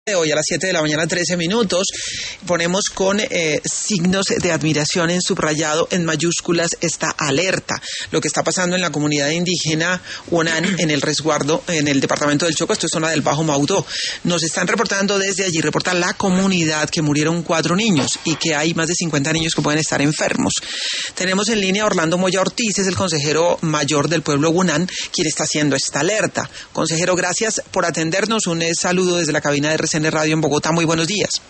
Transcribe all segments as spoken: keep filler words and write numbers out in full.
De hoy a las siete de la mañana, trece minutos, ponemos con eh, signos de admiración en subrayado, en mayúsculas, esta alerta. Lo que está pasando en la comunidad indígena Huanan, en el resguardo, en el departamento del Chocó, esto es zona del Bajo Maudó. Nos están reportando desde allí, reporta la comunidad que murieron cuatro niños y que hay más de cincuenta niños que pueden estar enfermos. Tenemos en línea a Orlando Moya Ortiz, es el consejero mayor del pueblo Huanan, quien está haciendo esta alerta. Consejero, gracias por atendernos. Un eh, saludo desde la cabina de R C N Radio en Bogotá. Muy buenos días.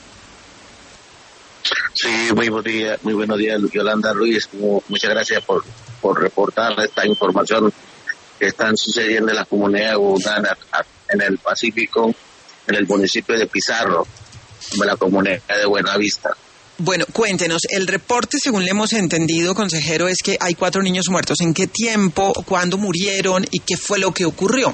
Sí, muy buenos días, muy buenos días, Yolanda Ruiz. Muchas gracias por, por reportar esta información que están sucediendo en la comunidad humana en el Pacífico, en el municipio de Pizarro, en la comunidad de Buenavista. Bueno, cuéntenos, el reporte, según le hemos entendido, consejero, es que hay cuatro niños muertos. ¿En qué tiempo, cuándo murieron y qué fue lo que ocurrió?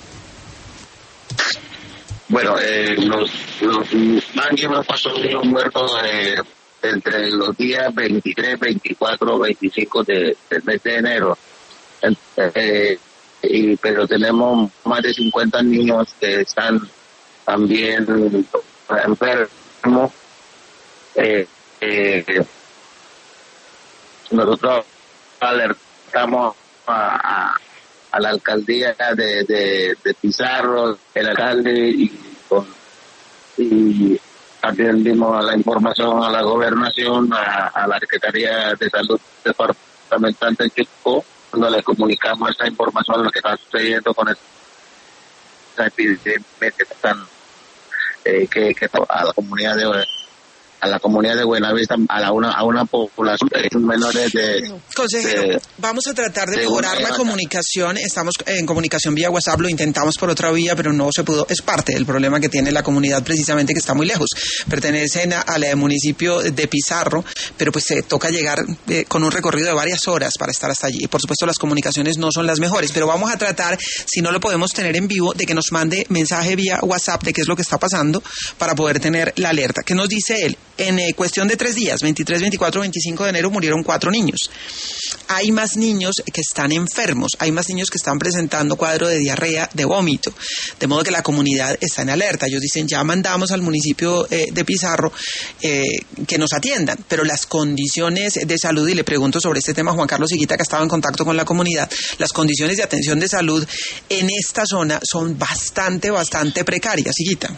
Bueno, eh, los, los máximos pasos fueron muertos eh, entre los días veintitrés, veinticuatro, veinticinco de, del mes de enero. Eh, y, pero tenemos más de cincuenta niños que están también enfermos. Eh, eh, nosotros alertamos a, a a la alcaldía de, de, de Pizarro, el alcalde, y, con, y también dimos la información a la gobernación, a, a la Secretaría de Salud Departamental de Chocó, cuando le comunicamos esta información, lo que está sucediendo con esta epidemia que están, eh, que, que a la comunidad de a la comunidad de Buenavista, a la una a una población de menores de... Consejero, de, vamos a tratar de, de mejorar una, la comunicación. Estamos en comunicación vía WhatsApp, lo intentamos por otra vía, pero no se pudo. Es parte del problema que tiene la comunidad, precisamente, que está muy lejos. Pertenecen al municipio de Pizarro, pero pues se toca llegar eh, con un recorrido de varias horas para estar hasta allí. Y por supuesto las comunicaciones no son las mejores, pero vamos a tratar, si no lo podemos tener en vivo, de que nos mande mensaje vía WhatsApp de qué es lo que está pasando para poder tener la alerta. ¿Qué nos dice él? En eh, cuestión de tres días, veintitrés, veinticuatro, veinticinco de enero, murieron cuatro niños. Hay más niños que están enfermos, hay más niños que están presentando cuadro de diarrea, de vómito, de modo que la comunidad está en alerta. Ellos dicen, ya mandamos al municipio eh, de Pizarro eh, que nos atiendan, pero las condiciones de salud, y le pregunto sobre este tema a Juan Carlos Higuita, que ha estado en contacto con la comunidad, las condiciones de atención de salud en esta zona son bastante, bastante precarias. Higuita.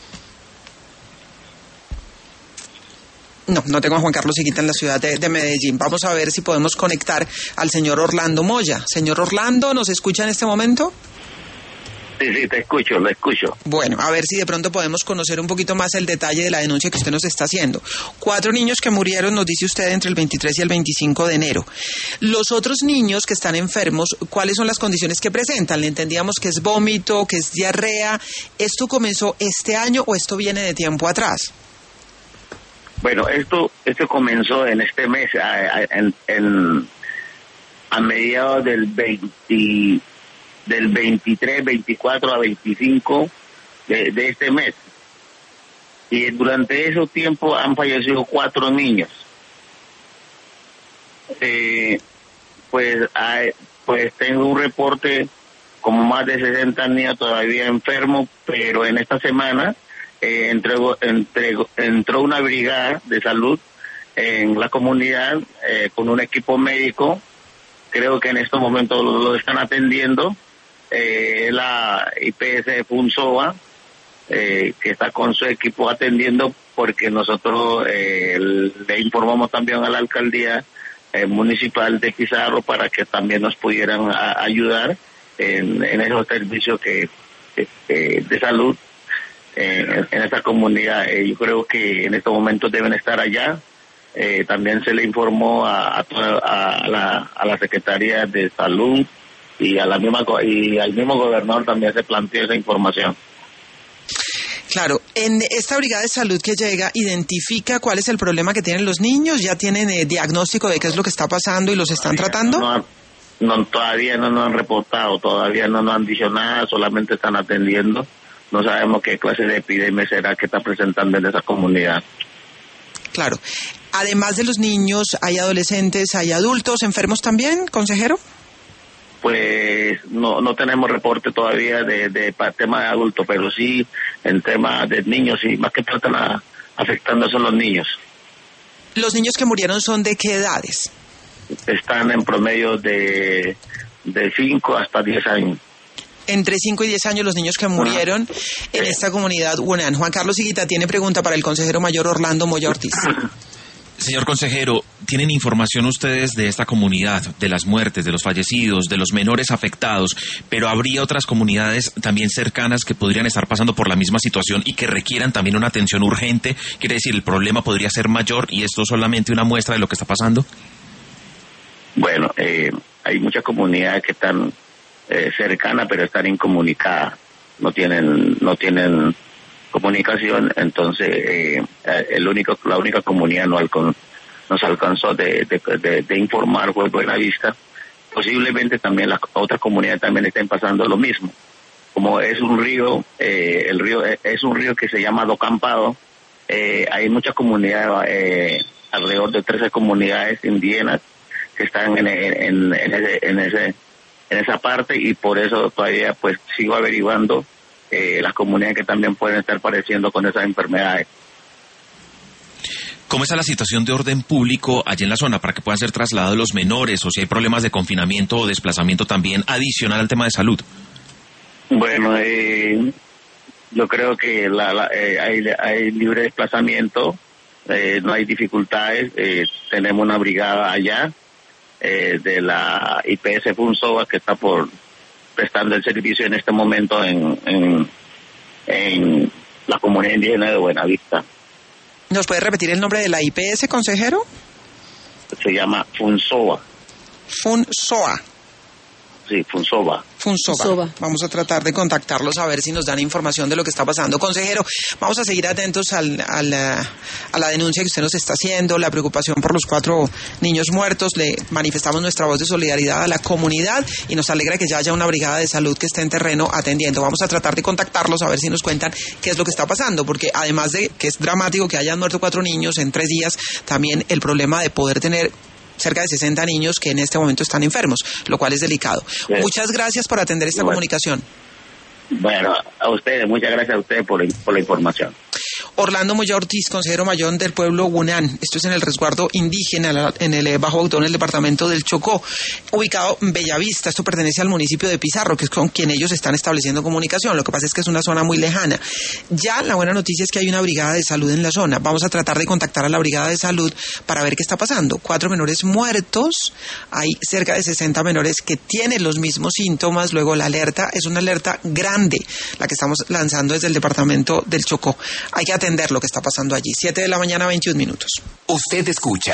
No, no tengo a Juan Carlos Higuita en la ciudad de, de Medellín. Vamos a ver si podemos conectar al señor Orlando Moya. Señor Orlando, ¿nos escucha en este momento? Sí, sí, te escucho, lo escucho. Bueno, a ver si de pronto podemos conocer un poquito más el detalle de la denuncia que usted nos está haciendo. Cuatro niños que murieron, nos dice usted, entre el veintitrés y el veinticinco de enero. Los otros niños que están enfermos, ¿cuáles son las condiciones que presentan? Le entendíamos que es vómito, que es diarrea. ¿Esto comenzó este año o esto viene de tiempo atrás? Bueno, esto esto comenzó en este mes, a, a, en, en, a mediados del veinte, del veintitrés, veinticuatro a veinticinco de, de este mes. Y durante ese tiempo han fallecido cuatro niños. Eh, pues, hay, pues tengo un reporte como más de sesenta niños todavía enfermos, pero en esta semana Eh, entregó, entregó, entró una brigada de salud en la comunidad eh, con un equipo médico. Creo que en estos momentos lo, lo están atendiendo eh, la I P S de Funsoa, eh, que está con su equipo atendiendo, porque nosotros eh, le informamos también a la alcaldía eh, municipal de Pizarro para que también nos pudieran a, ayudar en, en esos servicios que, que de salud En, en esta comunidad. Eh, yo creo que en estos momentos deben estar allá. Eh, también se le informó a, a, toda, a, la, a la Secretaría de Salud y a la misma y al mismo gobernador también se planteó esa información. Claro, en esta brigada de salud que llega, ¿identifica cuál es el problema que tienen los niños? ¿Ya tienen eh, diagnóstico de qué es lo que está pasando y los están todavía tratando? No, no, todavía no nos han reportado, todavía no nos han dicho nada, solamente están atendiendo. No sabemos qué clase de epidemia será que está presentando en esa comunidad. Claro. Además de los niños, ¿hay adolescentes, hay adultos enfermos también, consejero? pues no no tenemos reporte todavía de, de para tema de adultos, pero sí en tema de niños, y más que todo están a, afectando son los niños. ¿Los niños que murieron son de qué edades? Están en promedio de de cinco hasta diez años. Entre cinco y diez años los niños que murieron Ajá. en Sí. esta comunidad UNAN. Juan Carlos Higuita tiene pregunta para el consejero mayor Orlando Moya Ortiz. Señor consejero, ¿tienen información ustedes de esta comunidad, de las muertes, de los fallecidos, de los menores afectados, pero habría otras comunidades también cercanas que podrían estar pasando por la misma situación y que requieran también una atención urgente? Quiere decir, el problema podría ser mayor y esto es solamente una muestra de lo que está pasando. Bueno, eh, hay muchas comunidades que están eh, cercanas, pero están incomunicadas, no tienen no tienen comunicación, entonces eh, el único la única comunidad no alcon, nos alcanzó de, de, de, de informar fue Buenavista. Posiblemente también las otras comunidades también estén pasando lo mismo. Como es un río, eh, el río es un río que se llama Docampado, eh, hay muchas comunidades, eh, alrededor de trece comunidades indígenas que están en, en, en, ese, en, ese, en esa parte, y por eso todavía pues sigo averiguando eh, las comunidades que también pueden estar padeciendo con esas enfermedades. ¿Cómo está la situación de orden público allí en la zona para que puedan ser trasladados los menores, o si hay problemas de confinamiento o desplazamiento también adicional al tema de salud? Bueno, eh, yo creo que la, la, eh, hay, hay libre desplazamiento, eh, no hay dificultades, eh, tenemos una brigada allá eh, de la I P S Funsoba que está por prestando el servicio en este momento en, en, en la comunidad indígena de Buenavista. ¿Nos puede repetir el nombre de la I P S, consejero? Se llama Funsoba. Funsoa. Sí, Funsoba. Funsoba. Funsoba. Vamos a tratar de contactarlos a ver si nos dan información de lo que está pasando. Consejero, vamos a seguir atentos al, a, la, a la denuncia que usted nos está haciendo, la preocupación por los cuatro niños muertos. Le manifestamos nuestra voz de solidaridad a la comunidad y nos alegra que ya haya una brigada de salud que esté en terreno atendiendo. Vamos a tratar de contactarlos a ver si nos cuentan qué es lo que está pasando, porque además de que es dramático que hayan muerto cuatro niños en tres días, también el problema de poder tener cerca de sesenta niños que en este momento están enfermos, lo cual es delicado. Sí. Muchas gracias por atender esta bueno, comunicación. Bueno, a ustedes, muchas gracias a ustedes por, por la información. Orlando Moya Ortiz, consejero mayor del pueblo UNAN. Esto es en el resguardo indígena, en el Bajo Autón, en el departamento del Chocó, ubicado en Bellavista. Esto pertenece al municipio de Pizarro, que es con quien ellos están estableciendo comunicación. Lo que pasa es que es una zona muy lejana. Ya la buena noticia es que hay una brigada de salud en la zona. Vamos a tratar de contactar a la brigada de salud para ver qué está pasando. Cuatro menores muertos, hay cerca de sesenta menores que tienen los mismos síntomas. Luego la alerta es una alerta grande, la que estamos lanzando desde el departamento del Chocó. Hay que atender lo que está pasando allí. siete de la mañana, veintiún minutos. Usted escucha